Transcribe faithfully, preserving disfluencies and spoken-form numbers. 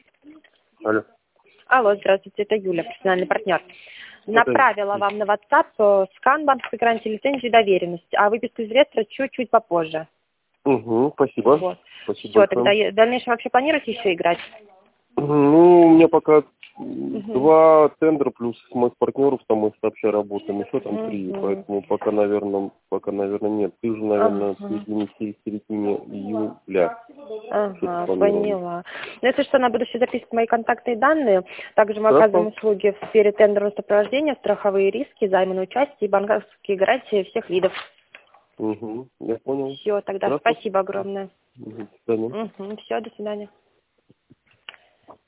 Алло. Алло, здравствуйте, это Юля, профессиональный партнер. Это... Направила вам на WhatsApp э, скан банковской гарантии, лицензию и доверенность, а выписку из реестра чуть-чуть попозже. Угу, спасибо. Вот. Спасибо Все, большое. тогда я- в дальнейшем вообще планируете еще играть? Ну, у меня пока Угу. два тендера плюс моих партнеров, там мы сообща работаем, еще там три, Угу. поэтому пока, наверное, пока, наверное, нет. Ты же, наверное, в Ага. середине, в середине июля что-то Ага, планировали. поняла. Ну, если что, на будущее записывать мои контактные данные. Также мы оказываем Хорошо. услуги в сфере тендерного сопровождения, страховые риски, займы на участие и банковские гарантии всех видов. Угу, я понял. Все, тогда Хорошо. спасибо огромное. Угу, до свидания. Угу, все, до свидания.